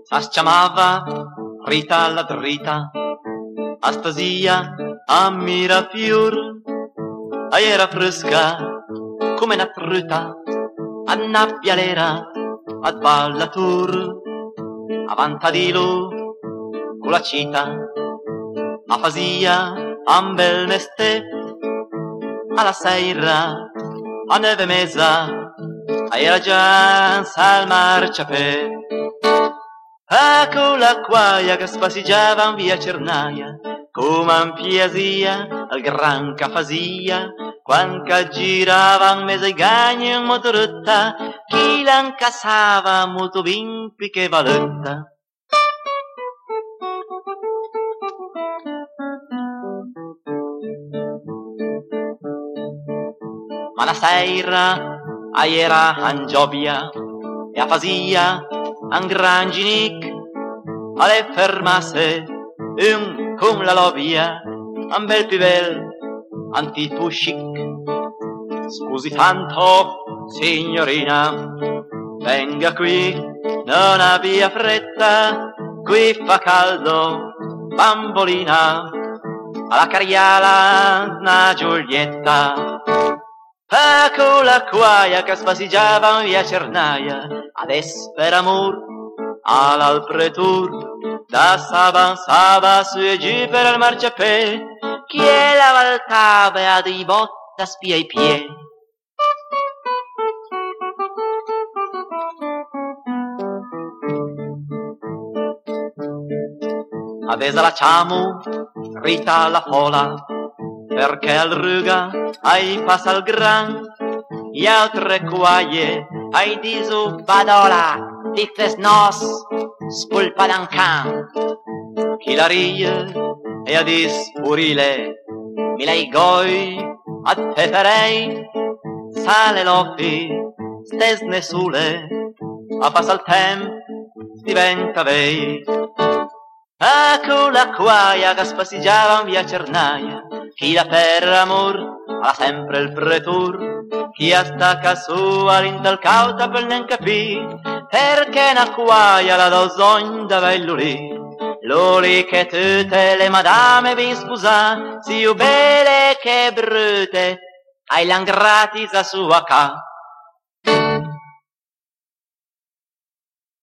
as chiamava Rita la dritta, Astasia a Mirafior, a era fresca come una truta, a Nappialera ad Ballatur, avantadilo con la cita, a Fasia a bel meste, alla sera a 9 mesa, a era già al marciapè. Con la quaia che spassigiava via Cernaia, come in piasia al gran cafasia, quando giravan mese gagni in motoretta, chi l'incassava molto vimpi che valetta. Ma la sera a era Angiobia e a Fasia un gran ginic alle fermasse con la lobia un bel pivel antipo chic. Scusi tanto signorina, venga qui, non abbia fretta, qui fa caldo, bambolina, alla Cariala una Giulietta. Con la quaia che spassigiava via Cernaia, adesso per amor all'alpretur, da s'avanzava su e giù per il marciapè, chi la voltava a di botta spia i piedi. Adesso la chiamo Rita la fola, perché al ruga ai passa al gran, gli altre quaie ai diso badola, dites nos, spulpa d'un can. Chi la rie e a dis purile, mi lei goi, ad peperei, sale l'offi, stesne sule, a passa il tempo, diventa vei. Con la quaia che spassigiava via Cernaia, chi la per amor ha sempre il pretur, chi a stacca sua rintalcauta per non capì, perché una quaia la dosogn davei lì che tutte le madame vi scusa, si belle che brute, ai lan gratis a sua ca.